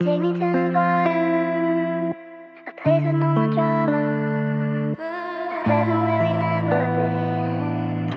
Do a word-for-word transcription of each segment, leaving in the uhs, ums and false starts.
Take me to Nevada, a place with no more drama, heaven where we never been.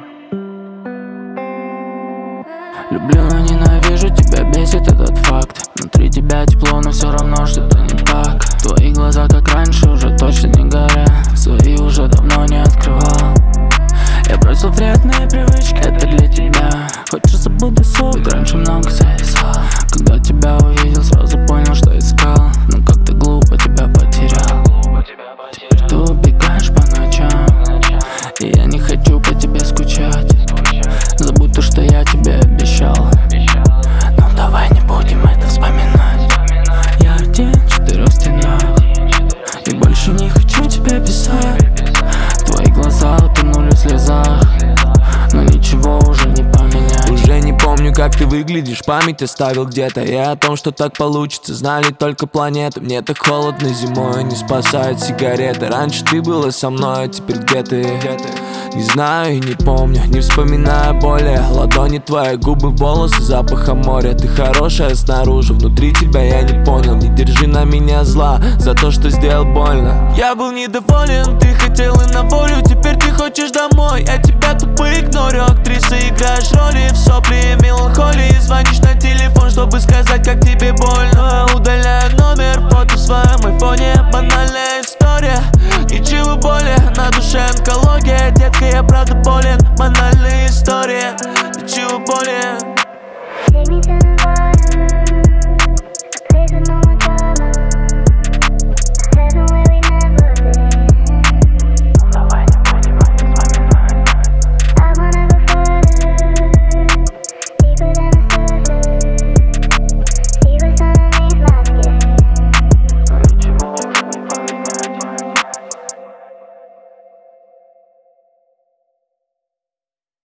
Люблю, но ненавижу, тебя бесит этот факт. Внутри тебя тепло, но все равно что-то не так. Твои глаза, как раньше, уже точно не горят. Свои уже давно не открывал. Я бросил вредные привычки, это для тебя. Хочешь, забуду сон, ведь раньше много зависал. Когда тебя увидел, сразу понял, что искал. Но как ты глупо тебя потерял. Теперь ты убегаешь по ночам, и я не хочу по тебе скучать. Забудь то, что я тебе обещал. Но давай не будем это вспоминать. Я один в четырех стенах, и больше не хочу тебя писать. Твои глаза утонули в слезах, но ничего уже не поменять. Уже не помню, как ты выглядишь, память оставил где-то. И о том, что так получится, знали только планеты. Мне так холодно зимой, не спасают сигареты. Раньше ты была со мной, а теперь где ты? Не знаю и не помню, не вспоминаю более. Ладони твои, губы, волосы, запаха моря. Ты хорошая снаружи, внутри тебя я не понял. Не держи на меня зла за то, что сделал больно. Я был недоволен, ты хотела на волю. Теперь ты хочешь домой, я тебя тупо игнорю. Актриса, играешь роли в сопли и меланхолии. Звонишь на телефон, чтобы сказать, как тебе больно. Удаляю номер, фото в своем айфоне. Банальная история, ничего более. На душе онкология, детка, я правда болен. Банальная история, ничего более. Take me to